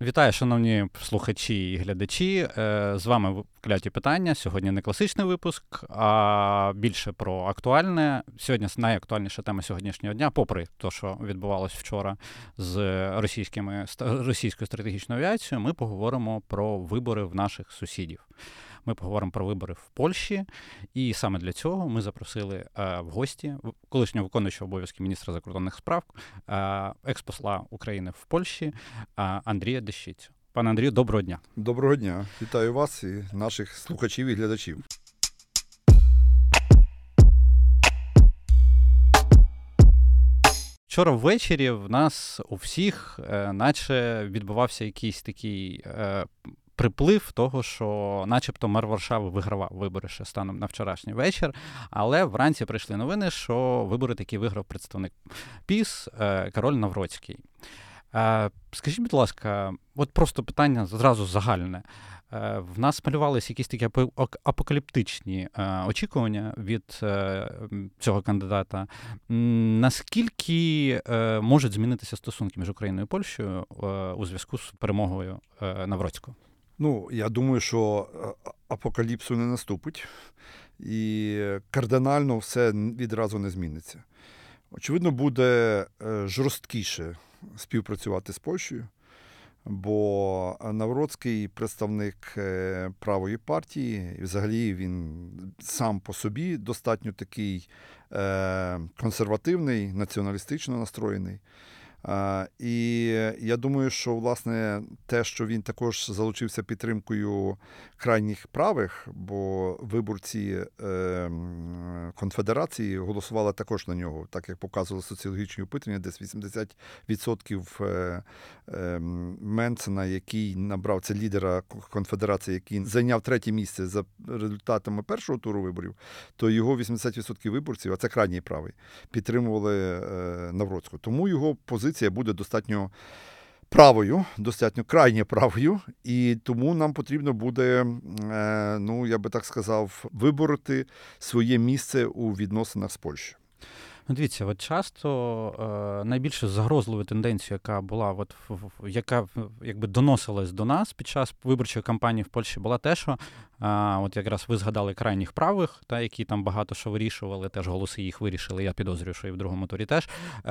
Вітаю, шановні слухачі і глядачі. З вами «Кляті питання». Сьогодні не класичний випуск, а більше про актуальне. Сьогодні найактуальніша тема сьогоднішнього дня, попри те, що відбувалось вчора з російською стратегічною авіацією, ми поговоримо про вибори в наших сусідів. Ми поговоримо про вибори в Польщі, і саме для цього ми запросили в гості колишнього виконуючого обов'язки міністра закордонних справ, експосла України в Польщі Андрія Дещицю. Пане Андрію, доброго дня. Доброго дня. Вітаю вас і наших слухачів і глядачів. Вчора ввечері в нас у всіх наче відбувався якийсь такий приплив того, що начебто мер Варшави вигравав вибори ще станом на вчорашній вечір, але вранці прийшли новини, що вибори таки виграв представник ПіС Кароль Навроцький. Скажіть, будь ласка, от просто питання зразу загальне. В нас малювалися якісь такі апокаліптичні очікування від цього кандидата. Наскільки можуть змінитися стосунки між Україною і Польщею у зв'язку з перемогою Навроцького? Я думаю, що апокаліпсу не наступить і кардинально все відразу не зміниться. Очевидно, буде жорсткіше співпрацювати з Польщею, бо Навроцький представник правої партії, і взагалі він сам по собі достатньо такий консервативний, націоналістично настроєний. І я думаю, що, власне, те, що він також залучився підтримкою крайніх правих, бо виборці конфедерації голосували також на нього, так як показували соціологічні опитування, десь 80% Менцена, який набрав, це лідера конфедерації, який зайняв третє місце за результатами першого туру виборів, то його 80% виборців, а це крайній правий, підтримували Навроцького. Тому його позиція буде достатньо правою, достатньо крайньо правою, і тому нам потрібно буде, я би так сказав, вибороти своє місце у відносинах з Польщею. Дивіться, от часто найбільш загрозливою тенденцією, яка була, яка якби доносилась до нас під час виборчої кампанії в Польщі, була те, що от якраз ви згадали крайніх правих, які там багато що вирішували, теж голоси їх вирішили, я підозрюю, що і в другому турі теж,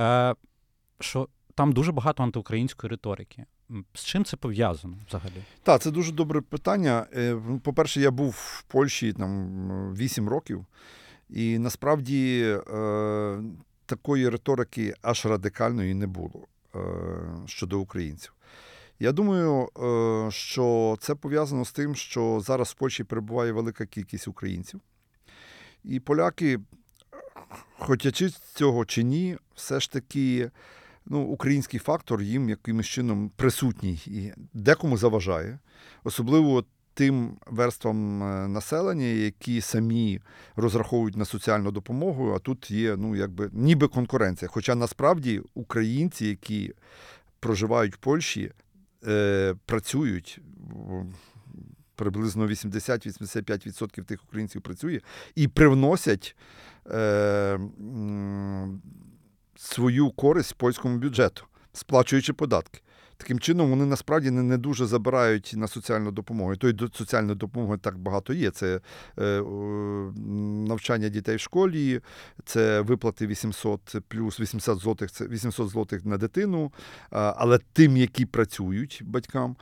що там дуже багато антиукраїнської риторики. З чим це пов'язано взагалі? Так, це дуже добре питання. По-перше, я був в Польщі 8 років, і насправді такої риторики аж радикальної не було щодо українців. Я думаю, що це пов'язано з тим, що зараз в Польщі перебуває велика кількість українців. І поляки, хотячи цього чи ні, все ж таки український фактор їм якимось чином присутній і декому заважає. Особливо тим верствам населення, які самі розраховують на соціальну допомогу, а тут є, ніби конкуренція. Хоча насправді українці, які проживають в Польщі, працюють, приблизно 80-85% тих українців працює, і привносять свою користь польському бюджету, сплачуючи податки. Таким чином, вони насправді не дуже забирають на соціальну допомогу. І тої соціальної допомоги так багато є. Це навчання дітей в школі, це виплати 800 плюс 800 злотих, це 800 злотих на дитину, але тим, які працюють батькам.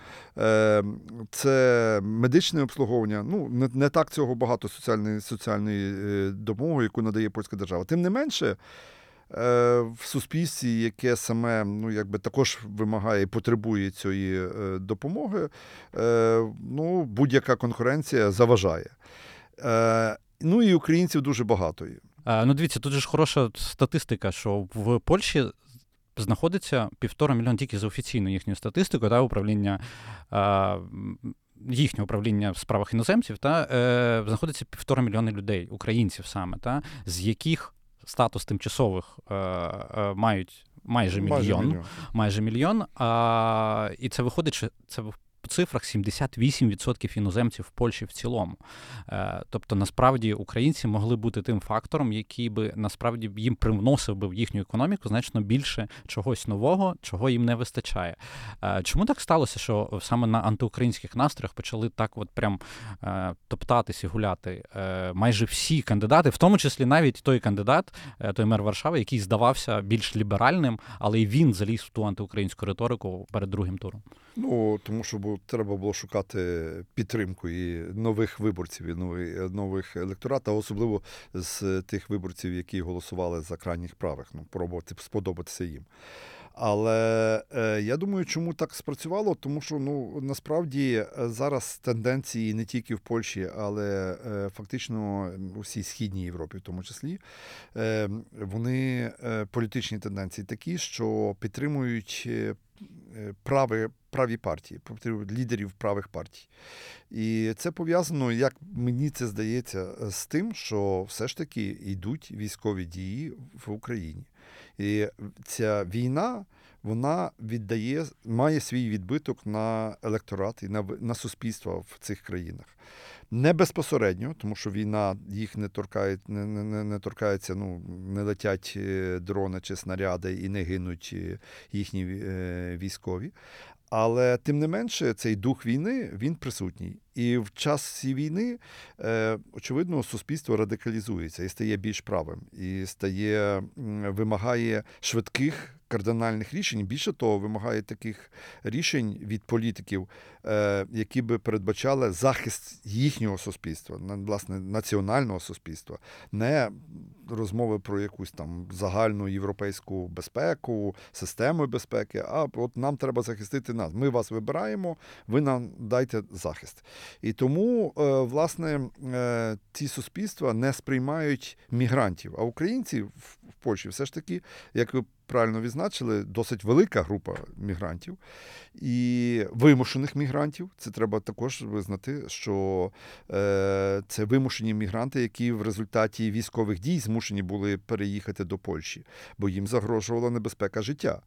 Це медичне обслуговування. Не так цього багато соціальної допомоги, яку надає польська держава. Тим не менше, в суспільстві, яке саме також вимагає і потребує цієї допомоги, будь-яка конкуренція заважає. І українців дуже багато є. Дивіться, тут же ж хороша статистика, що в Польщі знаходиться 1,5 мільйона тільки за офіційною їхньою статистикою, управління їхнє управління в справах іноземців, знаходиться 1,5 мільйона людей, українців саме, з яких статус тимчасових мають майже мільйон. І це виходить, що це цифрах 78% іноземців в Польщі в цілому. Тобто, насправді, українці могли бути тим фактором, який би, насправді, їм привносив би в їхню економіку значно більше чогось нового, чого їм не вистачає. Чому так сталося, що саме на антиукраїнських настроях почали так от прям топтатись і гуляти майже всі кандидати, в тому числі навіть той кандидат, той мер Варшави, який здавався більш ліберальним, але й він заліз в ту антиукраїнську риторику перед другим туром? Ну, тому що треба було шукати підтримку і нових виборців, і нових електоратів, особливо з тих виборців, які голосували за крайніх правих, пробувати сподобатися їм. Але я думаю, чому так спрацювало? Тому що, насправді, зараз тенденції не тільки в Польщі, але фактично у всій Східній Європі в тому числі, вони політичні тенденції такі, що підтримують праві партії, лідерів правих партій. І це пов'язано, як мені це здається, з тим, що все ж таки йдуть військові дії в Україні. І ця війна, вона має свій відбиток на електорат і на суспільство в цих країнах. Не безпосередньо, тому що війна їх не торкається, не летять дрони чи снаряди і не гинуть їхні військові. Але, тим не менше, цей дух війни, він присутній. І в час війни, очевидно, суспільство радикалізується і стає більш правим. І вимагає швидких кардинальних рішень. Більше того, вимагає таких рішень від політиків, які би передбачали захист їхнього суспільства, власне, національного суспільства. Не розмови про якусь там загальну європейську безпеку, систему безпеки, а от нам треба захистити нас. Ми вас вибираємо, ви нам дайте захист. І тому, власне, ці суспільства не сприймають мігрантів. А українці в Польщі все ж таки, як ви правильно відзначили, досить велика група мігрантів і вимушених мігрантів. Це треба також визнати, що це вимушені мігранти, які в результаті військових дій змушені були переїхати до Польщі, бо їм загрожувала небезпека життя.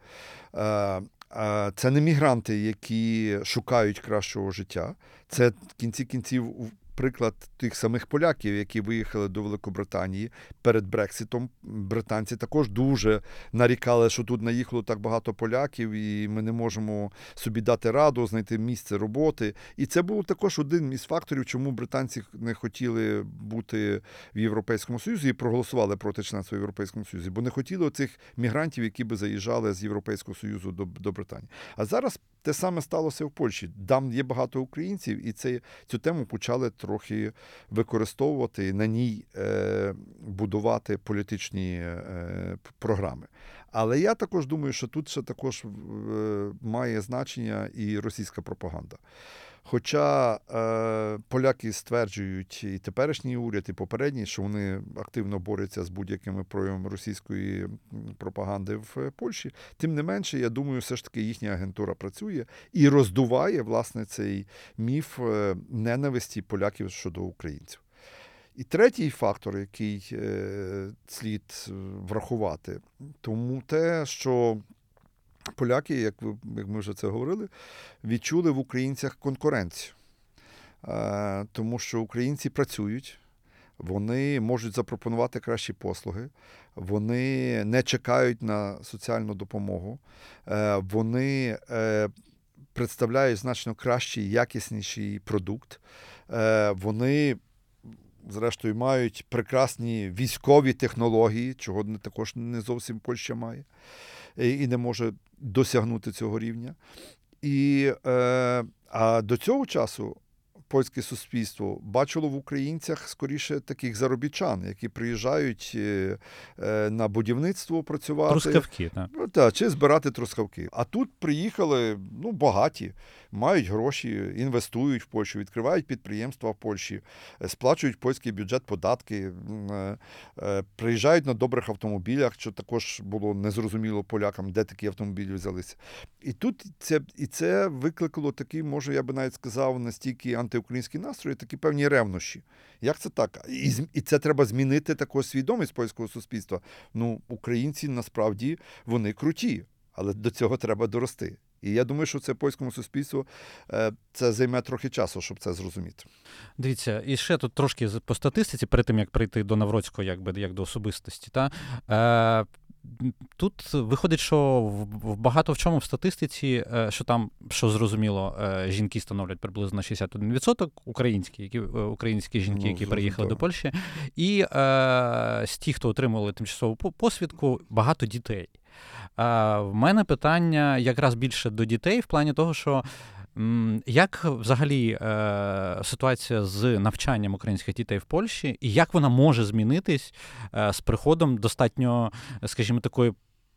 Це не мігранти, які шукають кращого життя. Це, в кінці кінців, приклад тих самих поляків, які виїхали до Великобританії перед Брекситом. Британці також дуже нарікали, що тут наїхало так багато поляків, і ми не можемо собі дати раду, знайти місце роботи. І це був також один із факторів, чому британці не хотіли бути в Європейському Союзі і проголосували проти членства в Європейському Союзі, бо не хотіли оцих мігрантів, які би заїжджали з Європейського Союзу до Британії. А зараз те саме сталося в Польщі. Там є багато українців, і цю тему почали трохи використовувати і на ній будувати політичні програми. Але я також думаю, що тут ще також має значення і російська пропаганда. Хоча поляки стверджують, і теперішній уряд, і попередній, що вони активно борються з будь-якими проявами російської пропаганди в Польщі, тим не менше, я думаю, все ж таки їхня агентура працює і роздуває, власне, цей міф ненависті поляків щодо українців. І третій фактор, який слід врахувати, тому те, що поляки, як ми вже це говорили, відчули в українцях конкуренцію. Тому що українці працюють, вони можуть запропонувати кращі послуги, вони не чекають на соціальну допомогу, вони представляють значно кращий, якісніший продукт, вони, зрештою, мають прекрасні військові технології, чого також не зовсім Польща має і не може досягнути цього рівня. А до цього часу польське суспільство бачило в українцях скоріше таких заробітчан, які приїжджають на будівництво працювати. Трускавки, так. Так, чи збирати трускавки. А тут приїхали, багаті, мають гроші, інвестують в Польщу, відкривають підприємства в Польщі, сплачують польський бюджет податки, приїжджають на добрих автомобілях, що також було незрозуміло полякам, де такі автомобілі взялися. І це викликало такі, може, я би навіть сказав, настільки антиукраїнські настрої, такі певні ревнощі. Як це так? І це треба змінити таку свідомість польського суспільства. Українці, насправді, вони круті, але до цього треба дорости. І я думаю, що це польському суспільству це займе трохи часу, щоб це зрозуміти. Дивіться, і ще тут трошки по статистиці, перед тим, як прийти до Навроцького, як до особистості. Тут виходить, що багато в чому в статистиці, що зрозуміло, жінки становлять приблизно 61% українські жінки, які переїхали до Польщі, і з тих, хто отримували тимчасову посвідку, багато дітей. В мене питання якраз більше до дітей в плані того, що як взагалі ситуація з навчанням українських дітей в Польщі, і як вона може змінитись з приходом достатньо, скажімо, такої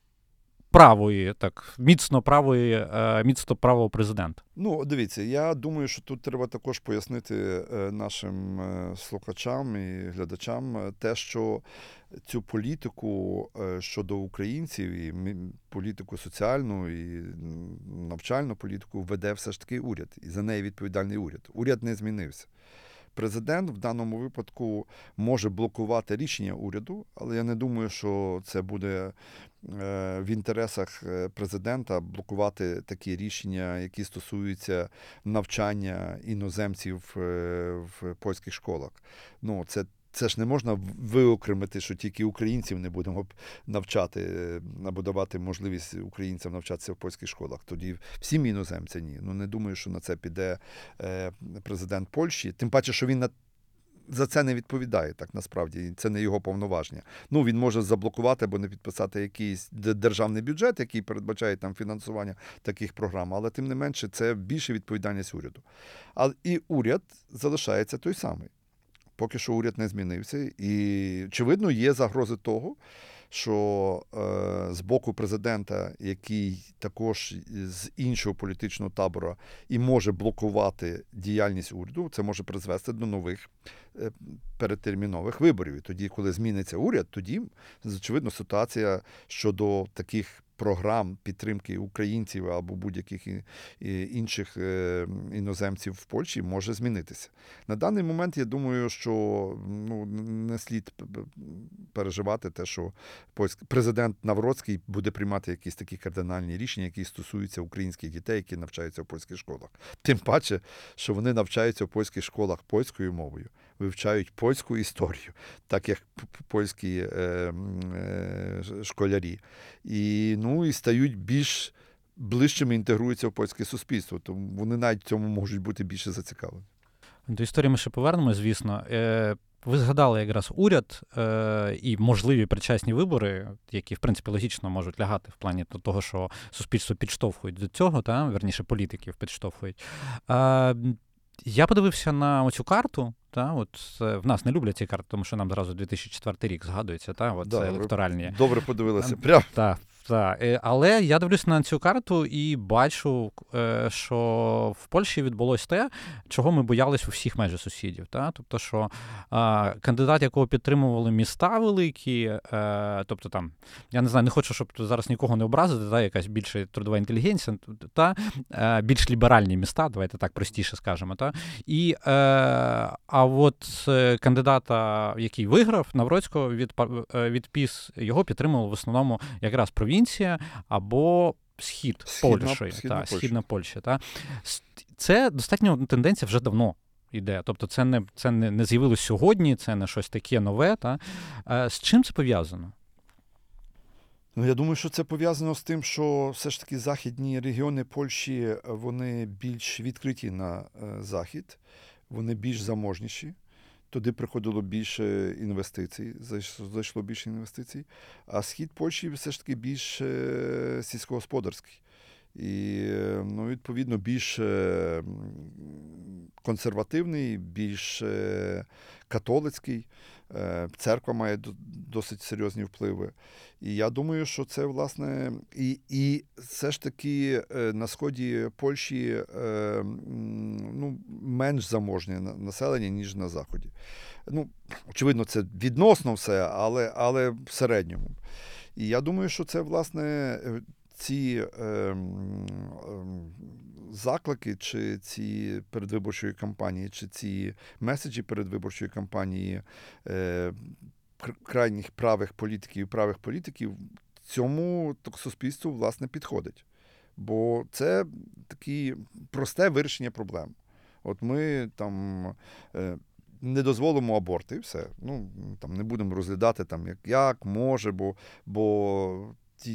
міцно правого президента? Ну, дивіться, я думаю, що тут треба також пояснити нашим слухачам і глядачам те, що цю політику щодо українців, і політику соціальну, і навчальну політику веде все ж таки уряд. І за неї відповідальний уряд. Уряд не змінився. Президент в даному випадку може блокувати рішення уряду, але я не думаю, що це буде в інтересах президента блокувати такі рішення, які стосуються навчання іноземців в польських школах. Ну, це ж не можна виокремити, що тільки українців не будемо навчати, або давати можливість українцям навчатися в польських школах. Тоді всім іноземцям ні. Ну, не думаю, що на це піде президент Польщі. Тим паче, що він за це не відповідає, так насправді. Це не його повноваження. Ну, він може заблокувати або не підписати якийсь державний бюджет, який передбачає там фінансування таких програм, але тим не менше це більше відповідальність уряду. І уряд залишається той самий. Поки що уряд не змінився. І, очевидно, є загрози того, що з боку президента, який також з іншого політичного табору і може блокувати діяльність уряду, це може призвести до нових передтермінових виборів. І тоді, коли зміниться уряд, тоді, очевидно, ситуація щодо таких програм підтримки українців або будь-яких інших іноземців в Польщі може змінитися. На даний момент, я думаю, що не слід переживати те, що президент Навроцький буде приймати якісь такі кардинальні рішення, які стосуються українських дітей, які навчаються в польських школах. Тим паче, що вони навчаються в польських школах польською мовою, вивчають польську історію, так як польські школярі. І стають більш ближчими, інтегруються в польське суспільство. Тому вони навіть в цьому можуть бути більше зацікавлені. До історії ми ще повернемось, звісно. Ви згадали якраз уряд і можливі предчасні вибори, які, в принципі, логічно можуть лягати в плані того, що суспільство підштовхують до цього, верніше політиків підштовхують. Я подивився на оцю карту. В нас не люблять ці карти, тому що нам зразу 2004 рік згадується, це електоральні. Добре подивилися. Прямо. Так. Але я дивлюся на цю карту і бачу, що в Польщі відбулося те, чого ми боялись у всіх майже сусідів. Тобто, що кандидат, якого підтримували міста великі, тобто там, я не знаю, не хочу, щоб зараз нікого не образити, якась більша трудова інтелігенція, більш ліберальні міста, давайте так простіше скажемо. А от кандидата, який виграв, Навроцького від ПІС, його підтримували в основному якраз провінція або схід Польщі. Східна Польща. Це достатньо тенденція вже давно йде. Тобто це не з'явилось сьогодні, це не щось таке нове. З чим це пов'язано? Я думаю, що це пов'язано з тим, що все ж таки західні регіони Польщі, вони більш відкриті на захід, вони більш заможніші. Туди приходило більше інвестицій, зайшло більше інвестицій, а схід Польщі все ж таки більш сільськогосподарський. І, відповідно, більш консервативний, більш католицький. Церква має досить серйозні впливи. І я думаю, що це, власне, і все ж таки на сході Польщі менш заможне населення, ніж на заході. Очевидно, це відносно все, але в середньому. І я думаю, що це, власне, ці заклики, чи ці передвиборчої кампанії, чи ці меседжі передвиборчої кампанії крайніх правих політиків цьому суспільству, власне, підходить. Бо це таке просте вирішення проблем. От ми там не дозволимо аборти, і все. Ну, там не будемо розглядати, там, як може, бо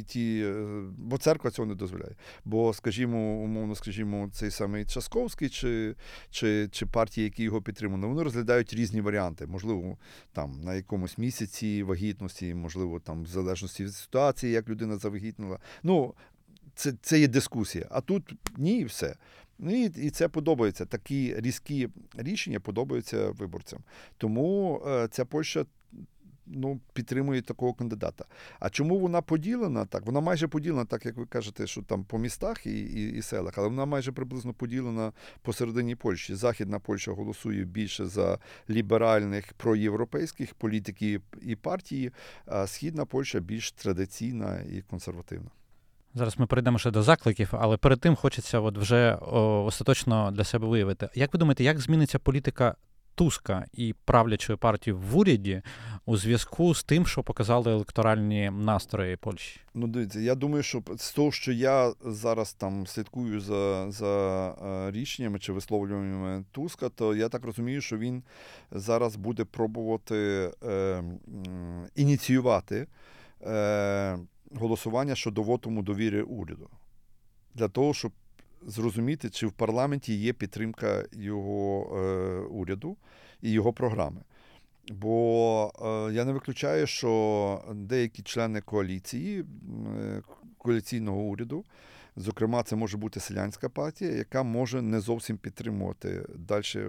церква цього не дозволяє. Бо, умовно скажімо, цей самий Часковський чи партії, які його підтримують, вони розглядають різні варіанти. Можливо, там на якомусь місяці вагітності, можливо, там в залежності від ситуації, як людина завагітніла. Ну, це є дискусія. А тут ні, і все. Ну, і це подобається. Такі різкі рішення подобаються виборцям. Тому ця Польща підтримує такого кандидата. А чому вона поділена так? Вона майже поділена, так як ви кажете, що там по містах і селах, але вона майже приблизно поділена посередині Польщі. Західна Польща голосує більше за ліберальних, проєвропейських політиків і партії, а Східна Польща більш традиційна і консервативна. Зараз ми перейдемо ще до закликів, але перед тим хочеться вже остаточно для себе виявити. Як ви думаєте, як зміниться політика Туска і правлячої партії в уряді у зв'язку з тим, що показали електоральні настрої Польщі? Ну, дивіться, я думаю, що з того, що я зараз там слідкую за рішеннями чи висловлюваннями Туска, то я так розумію, що він зараз буде пробувати ініціювати голосування щодо вотуму довіри уряду. Для того, щоб зрозуміти, чи в парламенті є підтримка його уряду і його програми. Бо я не виключаю, що деякі члени коаліційного уряду, зокрема, це може бути селянська партія, яка може не зовсім підтримувати далі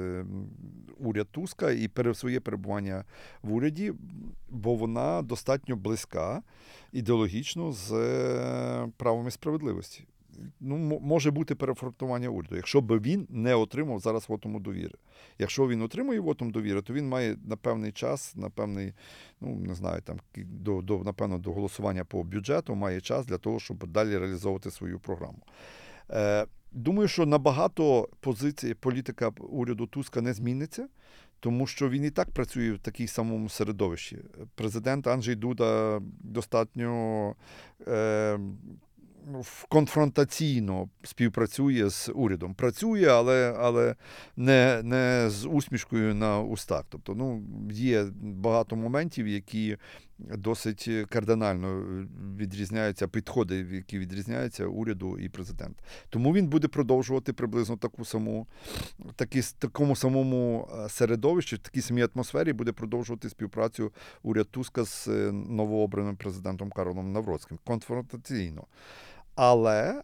уряд Туска і своє перебування в уряді, бо вона достатньо близька ідеологічно з правом і справедливості. Ну, може бути переформатування уряду, якщо б він не отримав зараз вотуму довіри. Якщо він отримує вотум довіри, то він має на певний час, напевно, до голосування по бюджету має час для того, щоб далі реалізовувати свою програму. Думаю, що набагато політика уряду Туска не зміниться, тому що він і так працює в такій самому середовищі. Президент Анджей Дуда достатньо конфронтаційно співпрацює з урядом. Працює, але не з усмішкою на устах. Тобто, є багато моментів, які досить кардинально відрізняються, підходи, які відрізняються уряду і президента. Тому він буде продовжувати приблизно такому самому середовищі, в такій самій атмосфері буде продовжувати співпрацю уряд Туска з новообраним президентом Карлом Навроцьким. Конфронтаційно. Але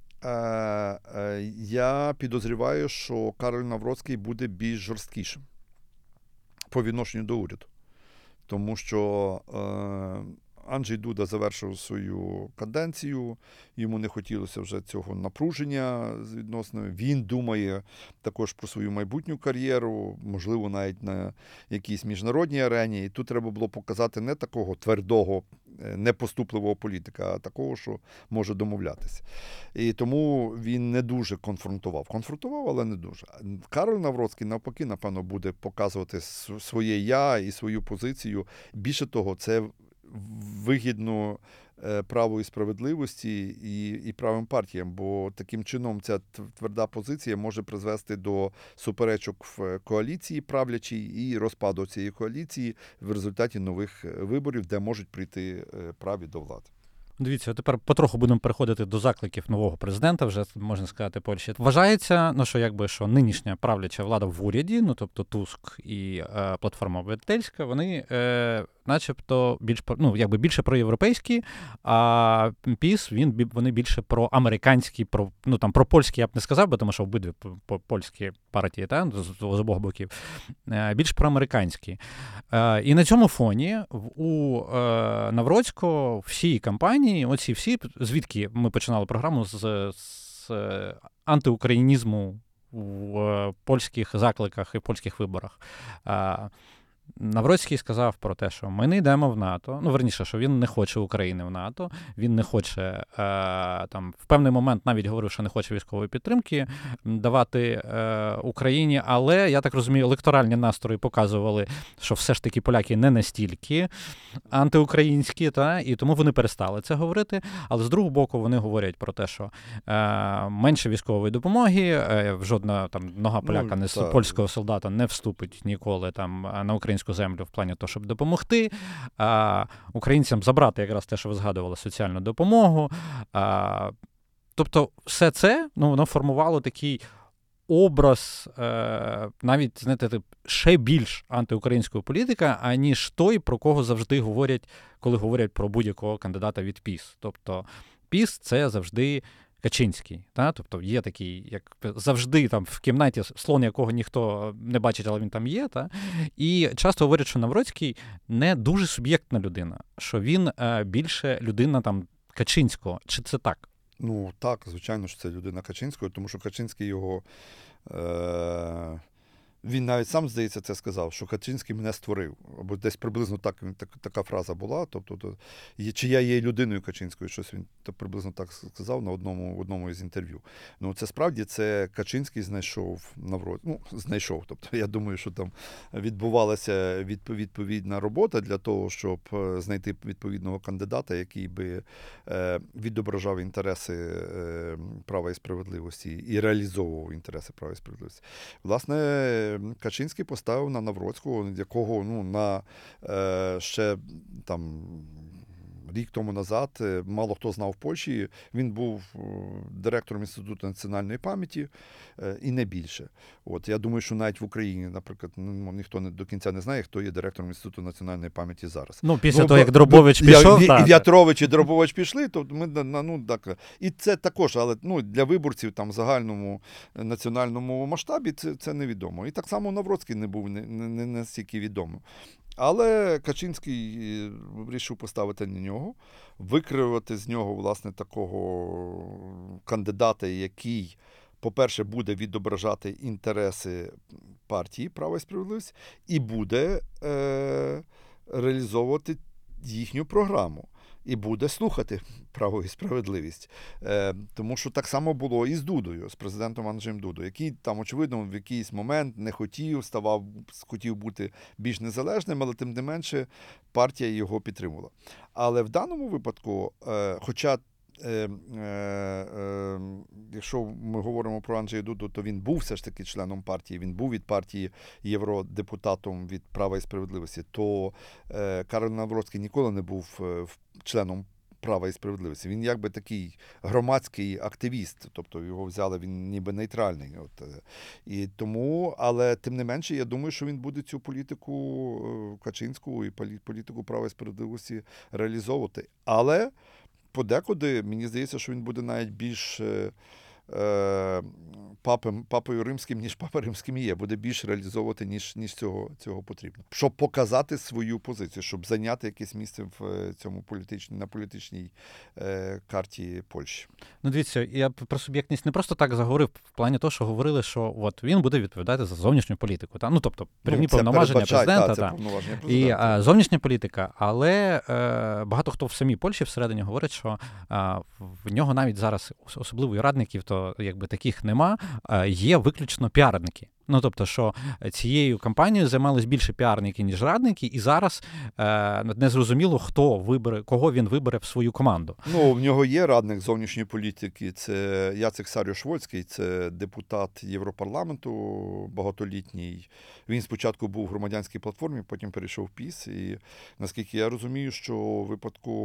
я підозріваю, що Карл Навроцький буде більш жорсткішим по відношенню до уряду. Тому що Анджей Дуда завершив свою каденцію, йому не хотілося вже цього напруження з відносною. Він думає також про свою майбутню кар'єру, можливо, навіть на якійсь міжнародній арені. І тут треба було показати не такого твердого, непоступливого політика, а такого, що може домовлятися. І тому він не дуже конфронтував. Конфронтував, але не дуже. Карл Навроцький, навпаки, напевно, буде показувати своє «я» і свою позицію. Більше того, це вигідно праву і справедливості і правим партіям, бо таким чином ця тверда позиція може призвести до суперечок в коаліції правлячій і розпаду цієї коаліції в результаті нових виборів, де можуть прийти праві до влади. Дивіться, тепер потроху будемо переходити до закликів нового президента, вже, можна сказати, Польщі. Вважається, що нинішня правляча влада в уряді, тобто Туск і платформа обивательська, вони начебто більше проєвропейські, а ПІС, вони більше проамериканські, пропольські, я б не сказав, бо тому що обидві польські партії, з обох боків, більш проамериканські. І на цьому фоні у Навроцького всі кампанії, оці всі, звідки ми починали програму з антиукраїнізму в польських закликах і польських виборах. Навроцький сказав про те, що ми не йдемо в НАТО. Ну, верніше, що він не хоче України в НАТО, він не хоче, там, в певний момент навіть говорив, що не хоче військової підтримки давати Україні, але, я так розумію, електоральні настрої показували, що все ж таки поляки не настільки антиукраїнські, і тому вони перестали це говорити. Але з другого боку вони говорять про те, що менше військової допомоги, жодна там нога поляка, польського солдата не вступить ніколи там на українську землю в плані того, щоб допомогти, українцям забрати якраз те, що ви згадували, соціальну допомогу. Тобто все це, воно формувало такий образ навіть, знаєте, ще більш антиукраїнського політика, аніж той, про кого завжди говорять, коли говорять про будь-якого кандидата від ПіС. Тобто ПіС – це завжди Качинський. Тобто є такий, як завжди там в кімнаті слон, якого ніхто не бачить, але він там є. І часто говорять, що Навроцький не дуже суб'єктна людина, що він більше людина там Качинського. Чи це так? Ну, так, звичайно, що це людина Качинського, тому що Качинський його... Він навіть сам, здається, це сказав, що Качинський мене створив. Або десь приблизно така фраза була. Тобто, чи я є людиною Качинською, щось він приблизно так сказав в одному із інтерв'ю. Ну, це справді, це Качинський знайшов Навроцький. Ну, знайшов. Тобто, я думаю, що там відбувалася відповідна робота для того, щоб знайти відповідного кандидата, який би відображав інтереси права і справедливості і реалізовував інтереси права і справедливості. Власне, Качинський поставив на Навроцького, якого на ще там рік тому назад мало хто знав в Польщі. Він був директором Інституту національної пам'яті і не більше. Я думаю, що навіть в Україні, наприклад, ніхто до кінця не знає, хто є директором Інституту національної пам'яті зараз. Після того, як Дробович пішов, і В'ятрович, і Дробович пішли, то ми так. І це також, але для виборців там в загальному національному масштабі це невідомо. І так само Навроцький не був не настільки відомим. Але Качинський вирішив поставити на нього, викривати з нього, власне, такого кандидата, який, по-перше, буде відображати інтереси партії «Право і справедливість» і буде реалізовувати їхню програму. І буде слухати «Право і справедливість». Тому що так само було і з Дудою, з президентом Анджеєм Дудою, який там, очевидно, в якийсь момент не хотів бути більш незалежним, але тим не менше партія його підтримувала. Але в даному випадку, хоча якщо ми говоримо про Анджея Дуду, то він був все ж таки членом партії, він був від партії євродепутатом від «Права і справедливості», то Кароль Навроцький ніколи не був членом «Права і справедливості». Він якби такий громадський активіст, тобто його взяли, він ніби нейтральний. І тому, але тим не менше, я думаю, що він буде цю політику Качинську і політику «Права і справедливості» реалізовувати. Але подекуди, мені здається, що він буде навіть більш папою римським, ніж папа римським є. Буде більш реалізовувати, ніж цього потрібно. Щоб показати свою позицію, щоб зайняти якесь місце в цьому на політичній карті Польщі. Ну, дивіться, я про суб'єктність не просто так заговорив, в плані того, що говорили, що він буде відповідати за зовнішню політику. Ну, тобто, прямі повноваження президента. І зовнішня політика, але багато хто в самій Польщі всередині говорить, що в нього навіть зараз особливо і радників, то якби таких нема, є виключно піарники. Ну, тобто, що цією кампанією займались більше піарники, ніж радники, і зараз незрозуміло, кого він вибере в свою команду. Ну, в нього є радник зовнішньої політики, це Яцек Саріуш-Вольський, це депутат Європарламенту багатолітній. Він спочатку був в громадянській платформі, потім перейшов в ПіС, і наскільки я розумію, що в випадку,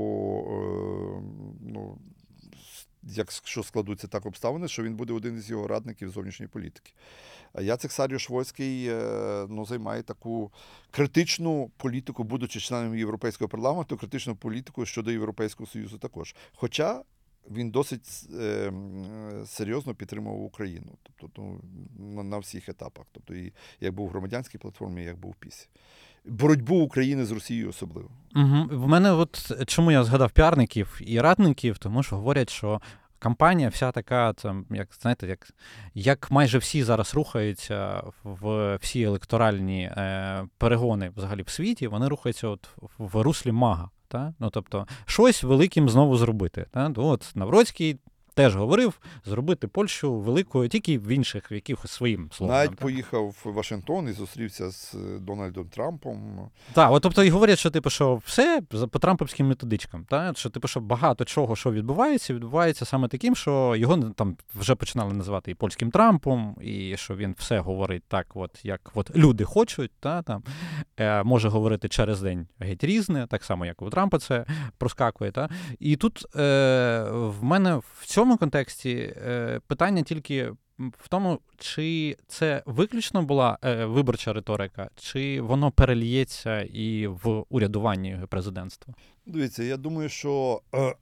якщо складуться так обставини, що він буде один із його радників зовнішньої політики. А Яцек Саріуш-Вольський займає таку критичну політику, будучи членом Європейського парламенту, критичну політику щодо Європейського Союзу також. Хоча він досить серйозно підтримував Україну, тобто на всіх етапах. Тобто і як був в громадянській платформі, як був в ПіСі. Боротьбу України з Росією особливо. В мене чому я згадав піарників і радників, тому що говорять, що кампанія вся така, там, як, знаєте, як майже всі зараз рухаються в всі електоральні перегони взагалі в світі, вони рухаються от в руслі мага. Та? Ну, тобто, щось великим знову зробити. Та? От Навроцький теж говорив зробити Польщу великою тільки в інших, в якихось своїм словом. Навіть поїхав в Вашингтон і зустрівся з Дональдом Трампом. Так, от, тобто і говорять, що типу, що все по трампівським методичкам. Та? Що типу, що багато чого, що відбувається саме таким, що його там вже починали називати і польським Трампом, і що він все говорить так, от, як от люди хочуть, та, там, може говорити через день геть різне, так само, як у Трампа це проскакує. Та? І тут в мене в цьому контексті питання тільки в тому, чи це виключно була виборча риторика, чи воно перельється і в урядуванні президентства? Дивіться, я думаю, що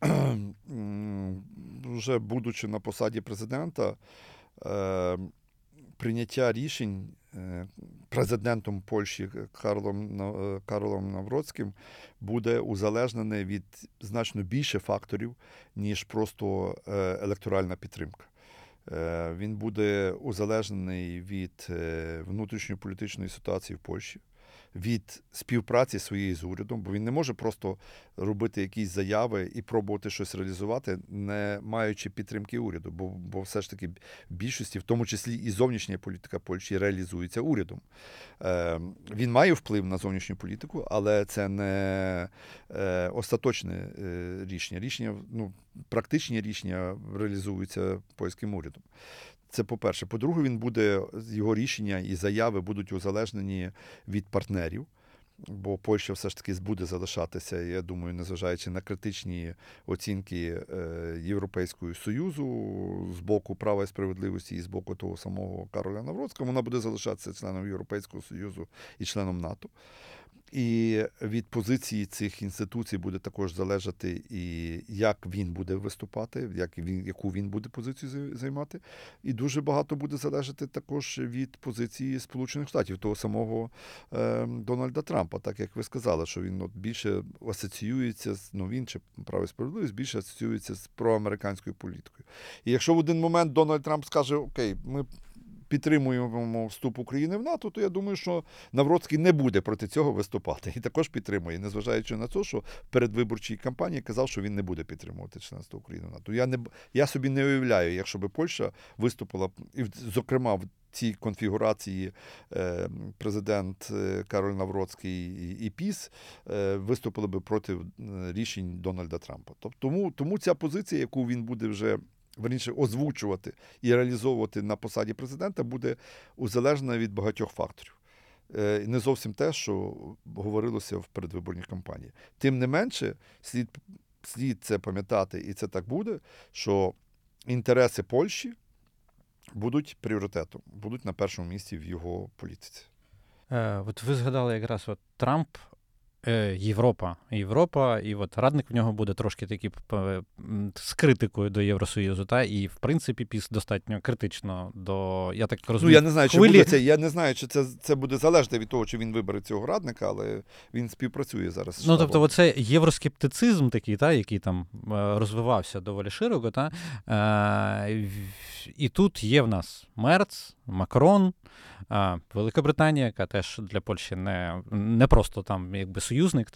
вже будучи на посаді президента, прийняття рішень президентом Польщі Карлом Навроцьким буде узалежнене від значно більше факторів, ніж просто електоральна підтримка. Він буде узалежнений від внутрішньополітичної ситуації в Польщі, від співпраці своєї з урядом, бо він не може просто робити якісь заяви і пробувати щось реалізувати, не маючи підтримки уряду, бо все ж таки в більшості, в тому числі і зовнішня політика Польщі, реалізується урядом. Він має вплив на зовнішню політику, але це не остаточне рішення. Практичні рішення реалізуються польським урядом. Це по-перше. По-друге, його рішення і заяви будуть узалежнені від партнерів, бо Польща все ж таки буде залишатися, я думаю, незважаючи на критичні оцінки Європейського Союзу з боку права і справедливості і з боку того самого Кароля Навроцького, вона буде залишатися членом Європейського Союзу і членом НАТО. І від позиції цих інституцій буде також залежати, і як він буде виступати, яку він буде позицію займати. І дуже багато буде залежати також від позиції Сполучених Штатів, того самого Дональда Трампа, так як ви сказали, що він більше асоціюється, він чи право і справедливість, більше асоціюється з проамериканською політикою. І якщо в один момент Дональд Трамп скаже, окей, ми підтримуємо вступ України в НАТО, то я думаю, що Навроцький не буде проти цього виступати. І також підтримує, незважаючи на те, що в передвиборчій кампанії казав, що він не буде підтримувати членство України в НАТО. Я собі не уявляю, якщо би Польща виступила, і, зокрема, в цій конфігурації президент Кароль Навроцький і ПіС виступили би проти рішень Дональда Трампа. Тому ця позиція, яку він буде вже озвучувати і реалізовувати на посаді президента, буде узалежнена від багатьох факторів. Не зовсім те, що говорилося в передвиборній кампанії. Тим не менше, слід це пам'ятати, і це так буде, що інтереси Польщі будуть пріоритетом, будуть на першому місці в його політиці. От ви згадали якраз Трамп, Європа, і от радник в нього буде трошки такий з критикою до Євросоюзу, та і в принципі ПіС достатньо критично до, я так розумію, я не знаю, чи буде це. Я не знаю, чи це буде залежати від того, чи він вибере цього радника, але він співпрацює зараз. Тобто, оце євроскептицизм такий, та, який там розвивався доволі широко, та і тут є в нас Мерц, Макрон, Велика Британія, яка теж для Польщі не просто там якби союзник.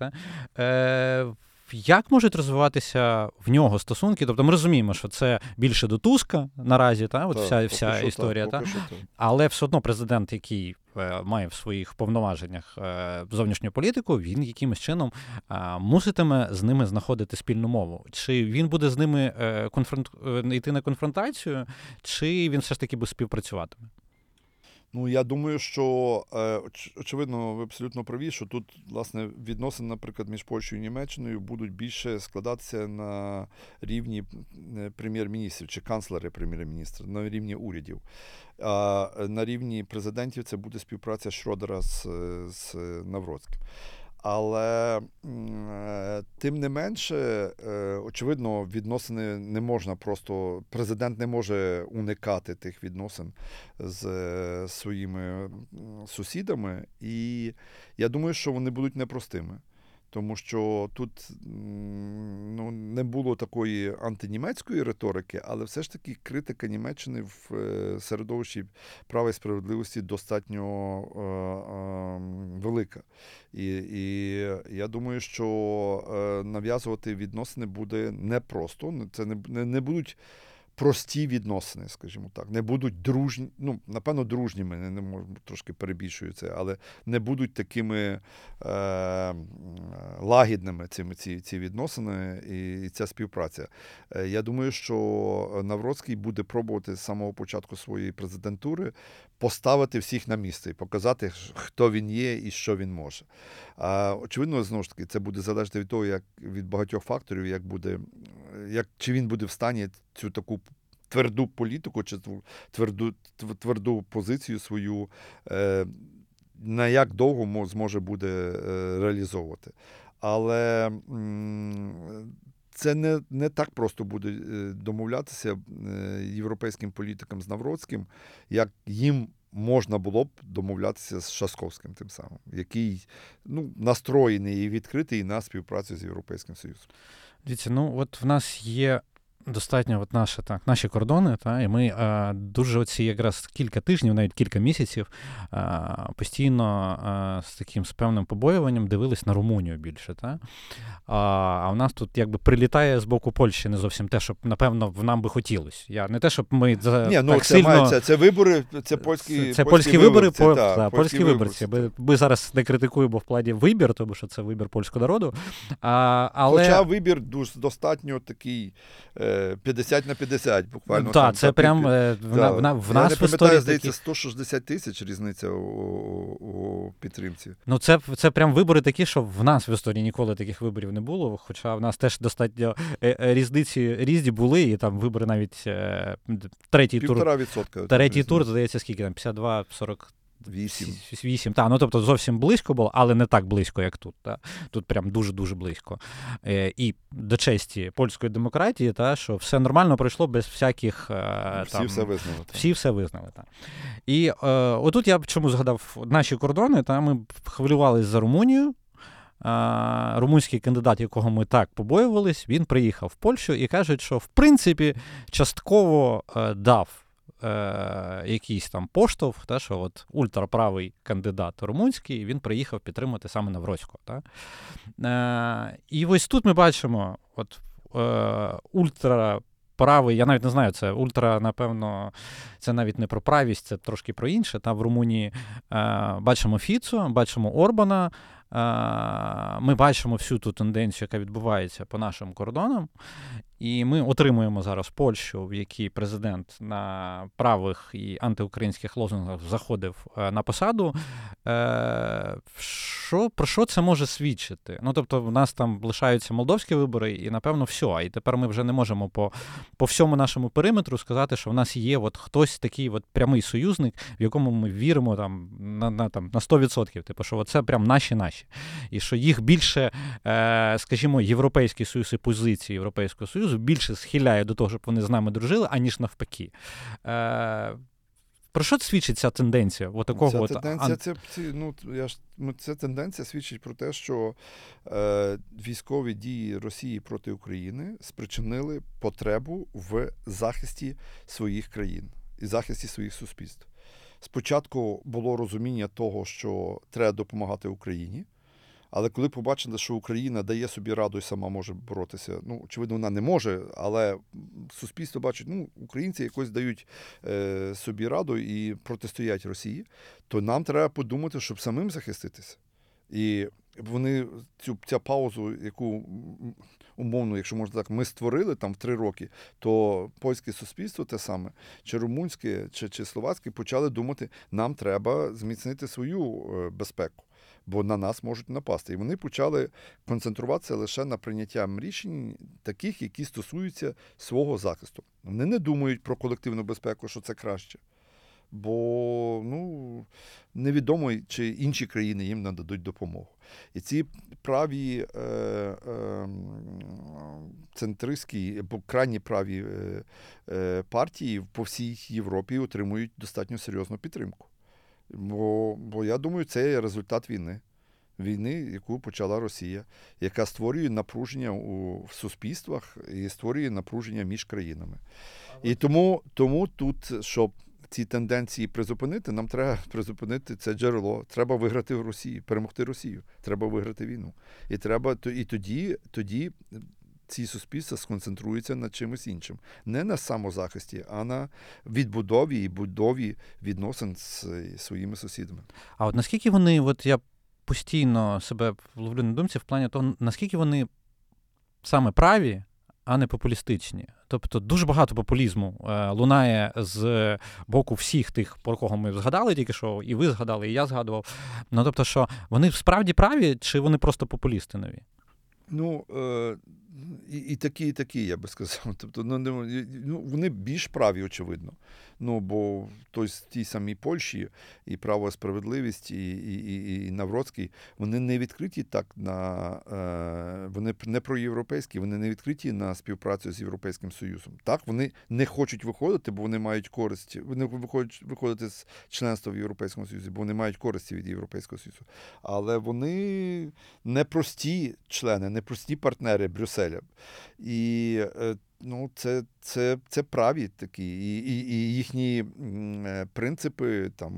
Як можуть розвиватися в нього стосунки? Тобто ми розуміємо, що це більше до Туска наразі, вся історія. Але все одно президент, який має в своїх повноваженнях зовнішню політику, він якимось чином муситиме з ними знаходити спільну мову. Чи він буде з ними йти на конфронтацію, чи він все ж таки буде співпрацюватиме? Я думаю, що, очевидно, ви абсолютно праві, що тут, власне, відносини, наприклад, між Польщею і Німеччиною будуть більше складатися на рівні прем'єр-міністрів чи канцлери прем'єр-міністра, на рівні урядів. А на рівні президентів це буде співпраця Шрёдера з Навроцьким. Але, тим не менше, очевидно, відносини не можна просто, президент не може уникати тих відносин з своїми сусідами. І я думаю, що вони будуть непростими. Тому що тут не було такої антинімецької риторики, але все ж таки критика Німеччини в середовищі права і справедливості достатньо велика. І я думаю, що нав'язувати відносини буде непросто. Це не будуть прості відносини, скажімо так. Не будуть дружні, напевно, дружніми, не можу, трошки перебільшую це, але не будуть такими лагідними ці відносини і ця співпраця. Я думаю, що Навроцький буде пробувати з самого початку своєї президентури поставити всіх на місце і показати, хто він є і що він може. Очевидно, знову ж таки, це буде залежати від того, як від багатьох факторів, чи він буде в стані цю таку тверду політику чи тверду позицію свою на як довго зможе буде реалізовувати. Але це не так просто буде домовлятися європейським політикам з Навроцьким, як їм можна було б домовлятися з Шасковським тим самим, який настроєний і відкритий на співпрацю з Європейським Союзом. Дивіться, от в нас є достатньо наші кордони, і ми дуже оці якраз кілька тижнів, навіть кілька місяців постійно з певним побоюванням дивились на Румунію більше. А в нас тут якби прилітає з боку Польщі не зовсім те, що, напевно, нам би хотілося. Не те, щоб ми це вибори, це польські вибори, польські виборці. Ми зараз не критикуємо в плані вибір, тому що це вибір польського народу. Хоча вибір достатньо такий 50/50, буквально. Так, це прям в нас в історії... здається, 160 тисяч різниця у підтримці. Це прям вибори такі, що в нас в історії ніколи таких виборів не було, хоча в нас теж достатньо різниці різні були, і там вибори навіть третій тур. 1,5%. Третій тур, здається, скільки там, 52-48. 8. Тобто зовсім близько було, але не так близько, як тут. Тут прям дуже-дуже близько. І до честі польської демократії, що все нормально пройшло без всяких... Всі все визнали. І отут я чому згадав наші кордони, ми хвилювалися за Румунію. Румунський кандидат, якого ми так побоювались, він приїхав в Польщу і кажуть, що в принципі частково дав якийсь там поштовх, що от ультраправий кандидат румунський, він приїхав підтримати саме Навроцького. І ось тут ми бачимо ультраправий, я навіть не знаю, це ультра, напевно, це навіть не про правість, це трошки про інше. В Румунії бачимо Фіцо, бачимо Орбана, ми бачимо всю ту тенденцію, яка відбувається по нашим кордонам, і ми отримуємо зараз Польщу, в якій президент на правих і антиукраїнських лозунгах заходив на посаду. Про що це може свідчити? Тобто в нас там лишаються молдовські вибори, і, напевно, все. І тепер ми вже не можемо по всьому нашому периметру сказати, що в нас є хтось такий прямий союзник, в якому ми віримо на 100%. Що це прям наші. І що їх більше, скажімо, Європейський Союз і позиції Європейського Союзу більше схиляє до того, щоб вони з нами дружили, аніж навпаки. Про що свідчить ця тенденція? Ця тенденція свідчить про те, що військові дії Росії проти України спричинили потребу в захисті своїх країн і захисті своїх суспільств. Спочатку було розуміння того, що треба допомагати Україні, але коли побачили, що Україна дає собі раду і сама може боротися, очевидно, вона не може, але суспільство бачить, українці якось дають собі раду і протистоять Росії, то нам треба подумати, щоб самим захиститися. І вони цю паузу, яку умовно, якщо можна так, ми створили в 3 роки, то польське суспільство те саме, чи румунське, чи словацьке почали думати, нам треба зміцнити свою безпеку, бо на нас можуть напасти. І вони почали концентруватися лише на прийняттям рішень таких, які стосуються свого захисту. Вони не думають про колективну безпеку, що це краще. Бо невідомо, чи інші країни їм нададуть допомогу. І ці праві центристські або крайні праві партії по всій Європі отримують достатньо серйозну підтримку. Бо я думаю, це є результат війни. війни, яку почала Росія, яка створює напруження в суспільствах і створює напруження між країнами. І тому тут, щоб ці тенденції призупинити, нам треба призупинити це джерело. Треба виграти в Росії, перемогти Росію. Треба виграти війну. І тоді ці суспільства сконцентруються на чимось іншим. Не на самозахисті, а на відбудові і будові відносин з своїми сусідами. А от наскільки вони, от я постійно себе ловлю на думці в плані того, наскільки вони саме праві, а не популістичні. Тобто дуже багато популізму лунає з боку всіх тих, про кого ми згадали тільки що, і ви згадали, і я згадував. Ну, тобто, що вони справді праві, чи вони просто популісти нові? Ну, і такі, я би сказав. Тобто, вони більш праві, очевидно. Бо в тій самій Польщі і «Право і справедливість», і Навроцький, вони не відкриті так вони не проєвропейські, вони не відкриті на співпрацю з Європейським Союзом. Так, вони не хочуть виходити, бо вони мають користь. Вони хочуть виходити з членства в Європейському Союзі, бо вони мають користі від Європейського Союзу. Але вони не прості члени, не прості партнери Брюсселя. І це праві такі. І їхні принципи, там,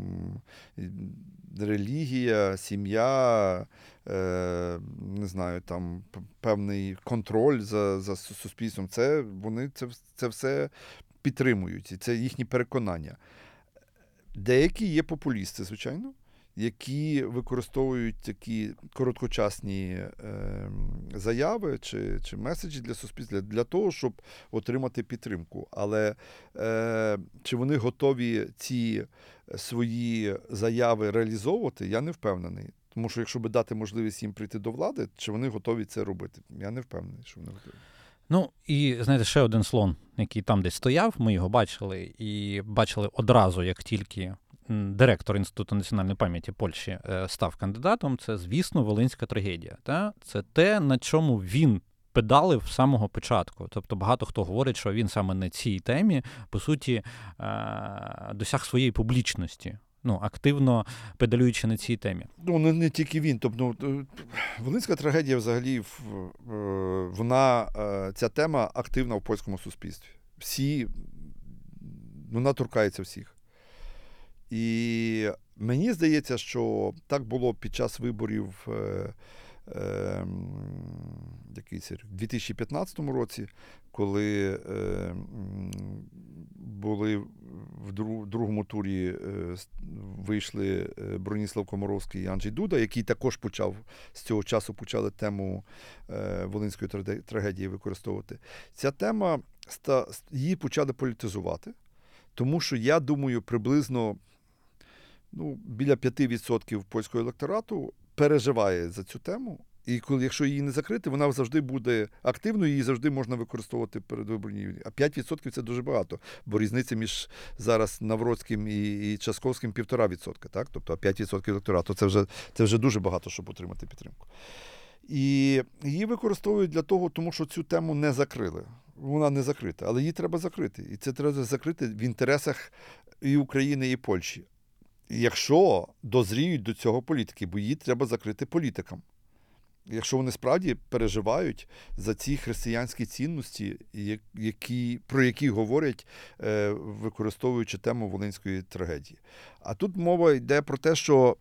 релігія, сім'я, не знаю, там, певний контроль за суспільством, вони це все підтримують. І це їхні переконання. Деякі є популісти, звичайно, які використовують такі короткочасні заяви чи меседжі для суспільства для того, щоб отримати підтримку. Але чи вони готові ці свої заяви реалізовувати, я не впевнений. Тому що якщо би дати можливість їм прийти до влади, чи вони готові це робити? Я не впевнений, що вони готові. Ну, і, знаєте, ще один слон, який там десь стояв, ми його бачили, і бачили одразу, як тільки директор Інституту національної пам'яті Польщі став кандидатом, це, звісно, Волинська трагедія. Це те, на чому він педалив з самого початку. Тобто багато хто говорить, що він саме на цій темі, по суті, досяг своєї публічності. Активно педалюючи на цій темі. Не тільки він. Тобто, Волинська трагедія взагалі, ця тема активна в польському суспільстві. Вона торкається всіх. І мені здається, що так було під час виборів в 2015 році, коли були в другому турі вийшли Броніслав Комаровський і Анджей Дуда, які також з цього часу почали тему Волинської трагедії використовувати. Ця тема, її почали політизувати, тому що, я думаю, приблизно біля 5% польського електорату переживає за цю тему. І якщо її не закрити, вона завжди буде активною, її завжди можна використовувати передвиборній війні. А 5% – це дуже багато, бо різниця між зараз Навроцьким і Часковським 1,5%. Так? Тобто 5% електорату – це вже дуже багато, щоб отримати підтримку. І її використовують для того, тому що цю тему не закрили. Вона не закрита, але її треба закрити. І це треба закрити в інтересах і України, і Польщі. Якщо дозріють до цього політики, бо її треба закрити політикам. Якщо вони справді переживають за ці християнські цінності, про які говорять, використовуючи тему Волинської трагедії. А тут мова йде про те, що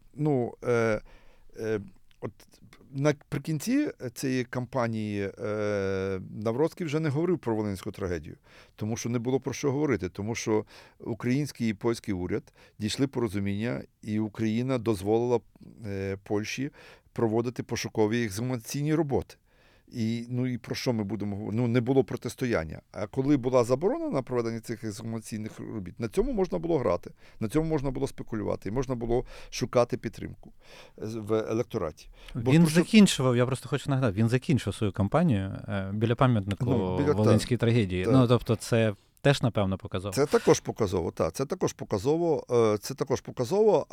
наприкінці цієї кампанії Навроцький вже не говорив про Волинську трагедію, тому що не було про що говорити, тому що український і польський уряд дійшли порозуміння, і Україна дозволила Польщі проводити пошукові ексгумаційні роботи. І про що ми будемо говорити? Не було протистояння. А коли була заборона на проведення цих ексгумаційних робіт, на цьому можна було грати, на цьому можна було спекулювати, і можна було шукати підтримку в електораті. Закінчував, я просто хочу нагадати, він закінчив свою кампанію біля пам'ятнику Волинській трагедії. Тобто це теж, напевно, показово. Це також показово, так. Це також показово.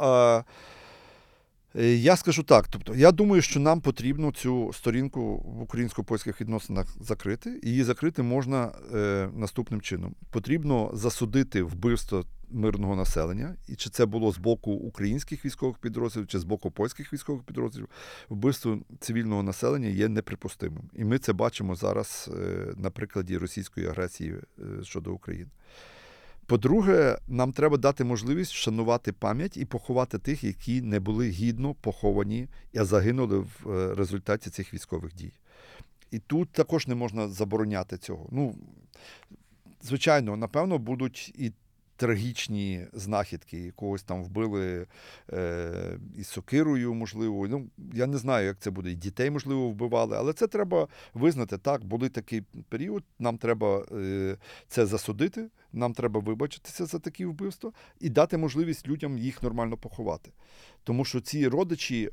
Я скажу так, тобто, я думаю, що нам потрібно цю сторінку в українсько-польських відносинах закрити. І її закрити можна наступним чином. Потрібно засудити вбивство мирного населення, і чи це було з боку українських військових підрозділів, чи з боку польських військових підрозділів, вбивство цивільного населення є неприпустимим. І ми це бачимо зараз на прикладі російської агресії щодо України. По-друге, нам треба дати можливість вшанувати пам'ять і поховати тих, які не були гідно поховані і загинули в результаті цих військових дій. І тут також не можна забороняти цього. Ну, звичайно, напевно, будуть і трагічні знахідки, якогось там вбили із сокирою, можливо. Ну, я не знаю, як це буде. І дітей, можливо, вбивали, але це треба визнати. Так, були такий період, нам треба це засудити, нам треба вибачитися за такі вбивства і дати можливість людям їх нормально поховати. Тому що ці родичі,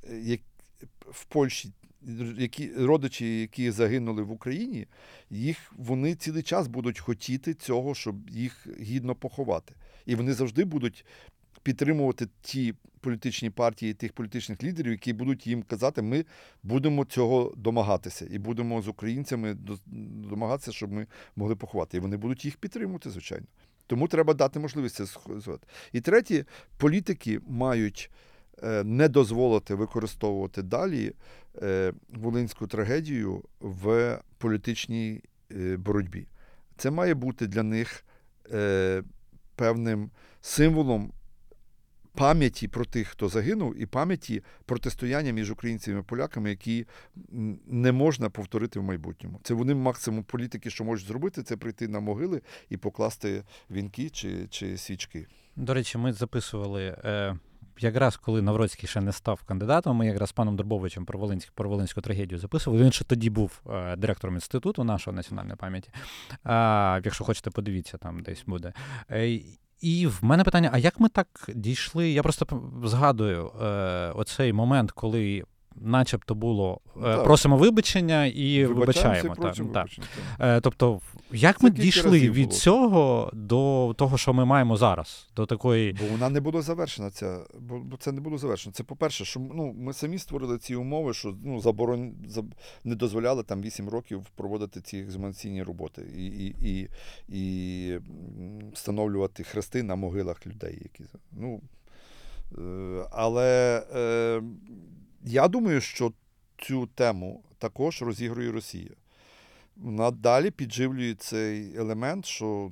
в Польщі, родичі, які загинули в Україні, вони цілий час будуть хотіти цього, щоб їх гідно поховати. І вони завжди будуть підтримувати ті політичні партії, тих політичних лідерів, які будуть їм казати, ми будемо цього домагатися. І будемо з українцями домагатися, щоб ми могли поховати. І вони будуть їх підтримувати, звичайно. Тому треба дати можливість це зробити. І третє, політики мають не дозволити використовувати далі волинську трагедію в політичній боротьбі. Це має бути для них певним символом пам'яті про тих, хто загинув, і пам'яті протистояння між українцями і поляками, які не можна повторити в майбутньому. Це вони максимум політики, що можуть зробити, це прийти на могили і покласти вінки чи свічки. До речі, ми записували... Якраз коли Навроцький ще не став кандидатом, ми якраз з паном Дорбовичем про Волинську трагедію записували. Він ще тоді був директором інституту нашого національної пам'яті. Якщо хочете, подивіться, там десь буде. І в мене питання, а як ми так дійшли? Я просто згадую оцей момент, коли начебто було просимо вибачення і вибачаємо. Тобто, як ми дійшли від цього до того, що ми маємо зараз? До такої... Бо вона не була завершена, бо це не було завершено. Це, по-перше, що ми самі створили ці умови, що не дозволяли там 8 років проводити ці екзумаційні роботи і встановлювати хрести на могилах людей. Але я думаю, що цю тему також розігрує Росія. Вона далі підживлює цей елемент, що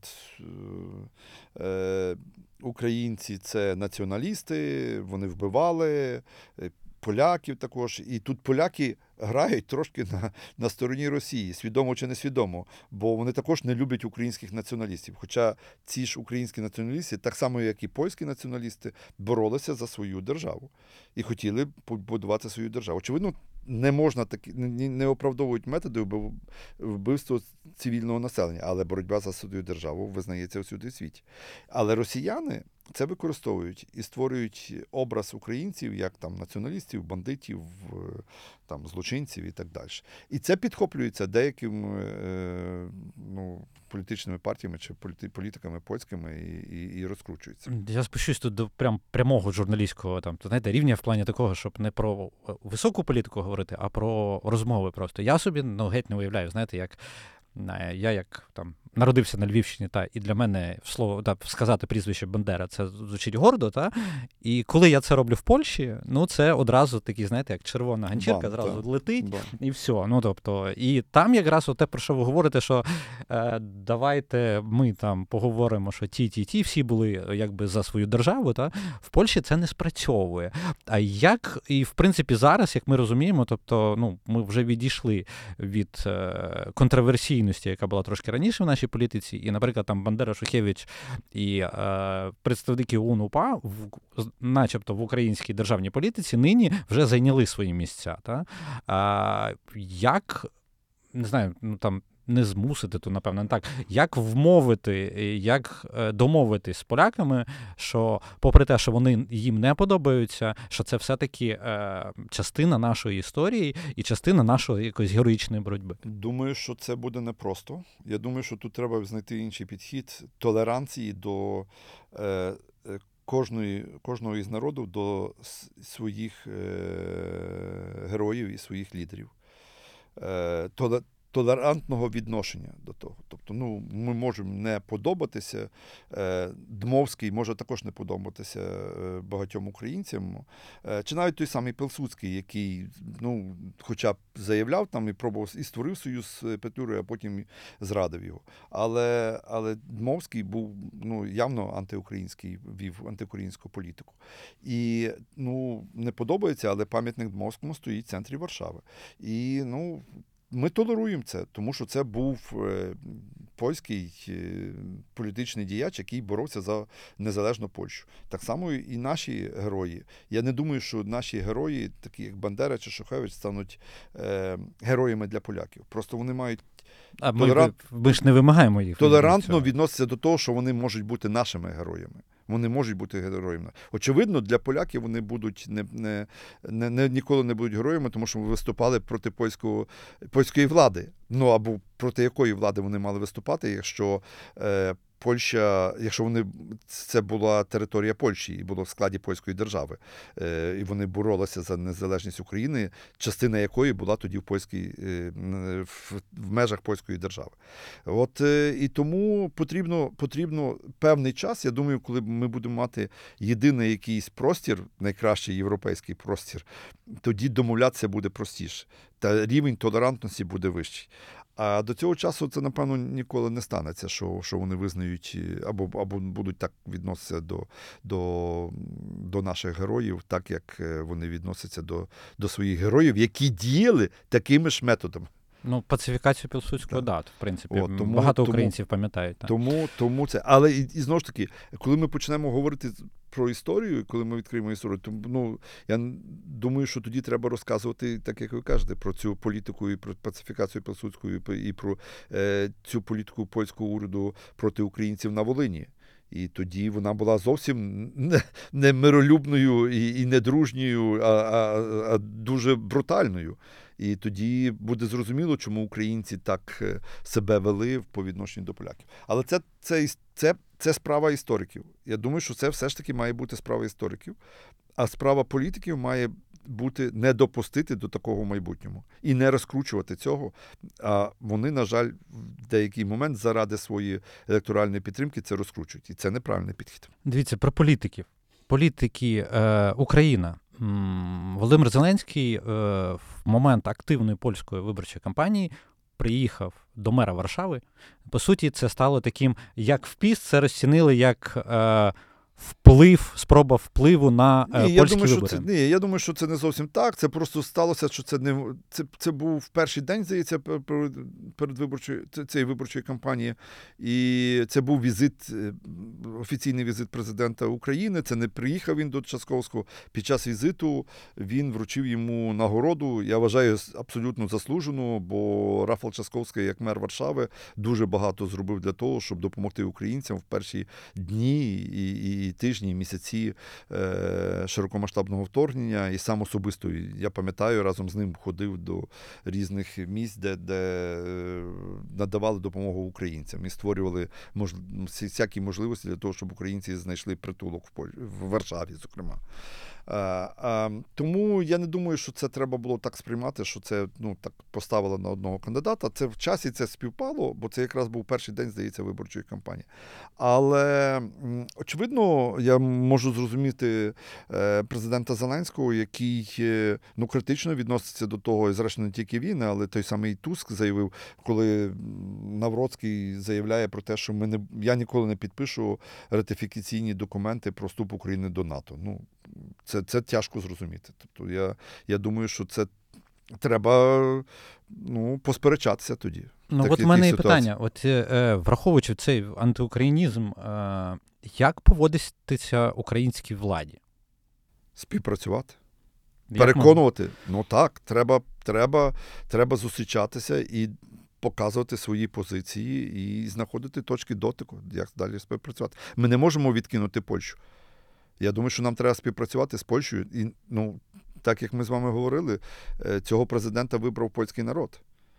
українці – це націоналісти, вони вбивали, поляків також. І тут поляки грають трошки на стороні Росії, свідомо чи несвідомо, бо вони також не люблять українських націоналістів. Хоча ці ж українські націоналісти, так само як і польські націоналісти, боролися за свою державу і хотіли побудувати свою державу. Очевидно, не можна не оправдовують методи вбивства цивільного населення, але боротьба за свою державу визнається всюди в світі. Але росіяни це використовують і створюють образ українців як там націоналістів, бандитів, там злочинців і так далі. І це підхоплюється деякими політичними партіями чи політиками польськими і розкручується. Я спущусь тут до прямого журналістського рівня в плані такого, щоб не про високу політику говорити, а про розмови просто. Я собі геть не уявляю, як я народився на Львівщині, і для мене сказати прізвище Бандера, це звучить гордо, і коли я це роблю в Польщі, це одразу такий, як червона ганчірка, зразу летить, і все. І там якраз те, про що ви говорите, що давайте ми там поговоримо, що ті, всі були якби за свою державу, в Польщі це не спрацьовує. А як, і в принципі зараз, як ми розуміємо, ми вже відійшли від контроверсійності, яка була трошки раніше в нашій політиці, і, наприклад, там Бандера, Шухевич і представники ОУН-УПА, начебто в українській державній політиці, нині вже зайняли свої місця. Як, не знаю, не змусити, то, напевно, не так. Як вмовити, як домовитись з поляками, що попри те, що вони їм не подобаються, що це все-таки частина нашої історії і частина нашої якоїсь героїчної боротьби? Думаю, що це буде непросто. Я думаю, що тут треба знайти інший підхід толеранції до кожного із народів, до своїх героїв і своїх лідерів. толерантного відношення до того. Тобто, ми можемо не подобатися, Дмовський може також не подобатися багатьом українцям, чи навіть той самий Пилсудський, який, хоча б заявляв там і пробував, і створив союз з Петлюрою, а потім зрадив його. Але Дмовський був, явно антиукраїнський, вів антиукраїнську політику. І, не подобається, але пам'ятник Дмовському стоїть в центрі Варшави. І, ми толеруємо це, тому що це був польський політичний діяч, який боровся за незалежну Польщу. Так само і наші герої. Я не думаю, що наші герої, такі як Бандера чи Шухевич, стануть героями для поляків. Просто вони мають ми ж не вимагаємо їх. Толерантно відносяться до того, що вони можуть бути нашими героями. Вони можуть бути героями. Очевидно, для поляків вони будуть ніколи не будуть героями, тому що виступали проти польської влади. Або проти якої влади вони мали виступати, якщо Польща, це була територія Польщі і було в складі польської держави, і вони боролися за незалежність України, частина якої була тоді в межах польської держави. І тому потрібно певний час, я думаю, коли ми будемо мати єдиний якийсь простір, найкращий європейський простір, тоді домовлятися буде простіше, та рівень толерантності буде вищий. А до цього часу це, напевно, ніколи не станеться, що вони визнають або будуть так відноситися до наших героїв, так як вони відносяться до своїх героїв, які діяли такими ж методами. Пацифікацію Пілсудського, в принципі, багато українців пам'ятають. Так. Тому це. Але і знову ж таки, коли ми почнемо говорити про історію, коли ми відкриємо історію, то я думаю, що тоді треба розказувати, так як ви кажете, про цю політику і про пацифікацію Пілсудського, і про цю політику польського уряду проти українців на Волині. І тоді вона була зовсім не миролюбною і не дружньою, а дуже брутальною. І тоді буде зрозуміло, чому українці так себе вели по відношенню до поляків. Але це справа істориків. Я думаю, що це все ж таки має бути справа істориків, а справа політиків має бути не допустити до такого майбутнього і не розкручувати цього. А вони, на жаль, в деякий момент заради своєї електоральної підтримки це розкручують. І це неправильний підхід. Дивіться, про політиків. Політики Україна. Володимир Зеленський в момент активної польської виборчої кампанії приїхав до мера Варшави. По суті, це стало таким, як впіст, це розцінили як спроба впливу на польські вибори. Я думаю, що це не зовсім так. Це просто сталося, що це був перший день, здається, перед цієї виборчої кампанії. І це був офіційний візит президента України. Це не приїхав він до Часковського. Під час візиту він вручив йому нагороду. Я вважаю, абсолютно заслужену, бо Рафал Часковський, як мер Варшави, дуже багато зробив для того, щоб допомогти українцям в перші дні і тижні, і місяці широкомасштабного вторгнення. І сам особисто, я пам'ятаю, разом з ним ходив до різних місць, де надавали допомогу українцям і створювали всякі можливості для того, щоб українці знайшли притулок в Варшаві, зокрема. Тому я не думаю, що це треба було так сприймати, що це так поставили на одного кандидата. Це в часі це співпало, бо це якраз був перший день, здається, виборчої кампанії. Але, очевидно, я можу зрозуміти президента Зеленського, який критично відноситься до того, і зрештою не тільки він, але той самий Туск заявив, коли Навроцький заявляє про те, що я ніколи не підпишу ратифікаційні документи про вступ України до НАТО. Це тяжко зрозуміти. Тобто я думаю, що це треба посперечатися тоді. От у мене є питання. Враховуючи цей антиукраїнізм, як поводитися українській владі? Співпрацювати. Переконувати. Так, треба зустрічатися і показувати свої позиції і знаходити точки дотику, як далі співпрацювати. Ми не можемо відкинути Польщу. Я думаю, що нам треба співпрацювати з Польщею. І, так як ми з вами говорили, цього президента вибрав польський народ.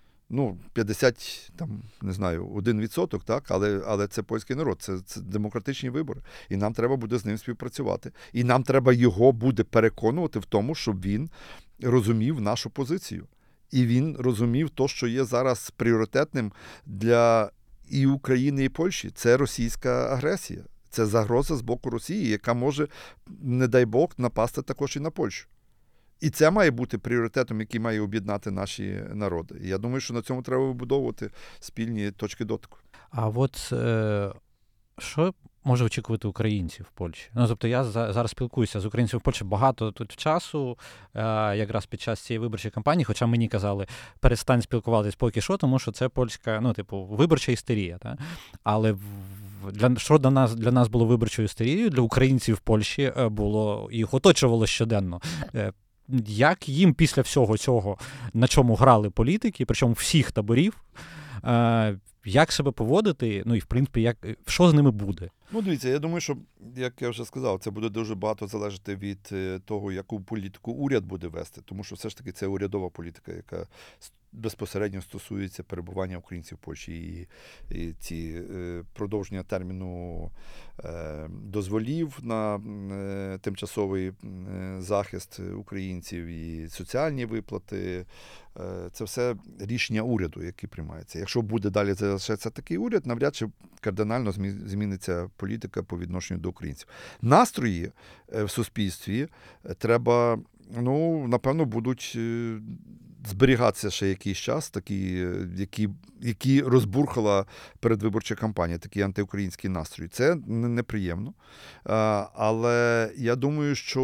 1%, так, але це польський народ, це демократичні вибори. І нам треба буде з ним співпрацювати. І нам треба його буде переконувати в тому, щоб він розумів нашу позицію. І він розумів то, що є зараз пріоритетним для і України, і Польщі. Це російська агресія. Це загроза з боку Росії, яка може, не дай Бог, напасти також і на Польщу. І це має бути пріоритетом, який має об'єднати наші народи. І я думаю, що на цьому треба вибудовувати спільні точки дотику. А от що може очікувати українців в Польщі? Ну, тобто я зараз спілкуюся з українцями в Польщі багато тут часу, якраз під час цієї виборчої кампанії, хоча мені казали, перестань спілкуватись поки що, тому що це польська, виборча істерія. Та? Але що для нас було виборчою істерією, для українців в Польщі було, їх оточувало щоденно. Як їм після всього цього, на чому грали політики, причому всіх таборів, як себе поводити, і, в принципі, що з ними буде? Дивіться, я думаю, що, як я вже сказав, це буде дуже багато залежати від того, яку політику уряд буде вести, тому що все ж таки це урядова політика, яка безпосередньо стосується перебування українців в Польщі і ці продовження терміну дозволів на тимчасовий захист українців і соціальні виплати. Це все рішення уряду, які приймаються. Якщо буде далі залишатися такий уряд, навряд чи кардинально зміниться політика по відношенню до українців. Настрої в суспільстві треба, напевно, будуть зберігатися ще якийсь час, такі, які розбурхала передвиборча кампанія, такі антиукраїнські настрої. Це неприємно. Але я думаю, що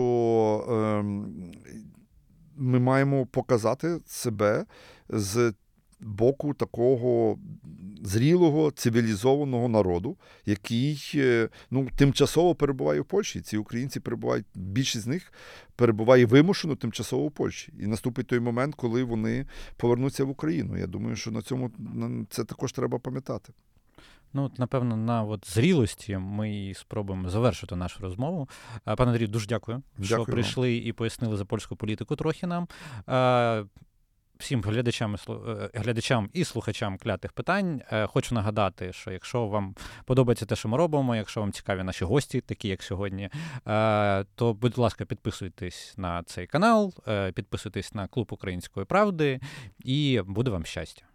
ми маємо показати себе з боку такого зрілого, цивілізованого народу, який тимчасово перебуває в Польщі. Ці українці перебувають, більшість з них перебуває вимушено тимчасово в Польщі. І наступить той момент, коли вони повернуться в Україну. Я думаю, що на цьому це також треба пам'ятати. Напевно, на зрілості ми і спробуємо завершити нашу розмову. Пане Андрію, дуже дякую, що прийшли і пояснили за польську політику трохи нам. Всім глядачам і слухачам клятих питань хочу нагадати, що якщо вам подобається те, що ми робимо, якщо вам цікаві наші гості, такі як сьогодні, то, будь ласка, підписуйтесь на цей канал, підписуйтесь на Клуб Української правди і буде вам щастя.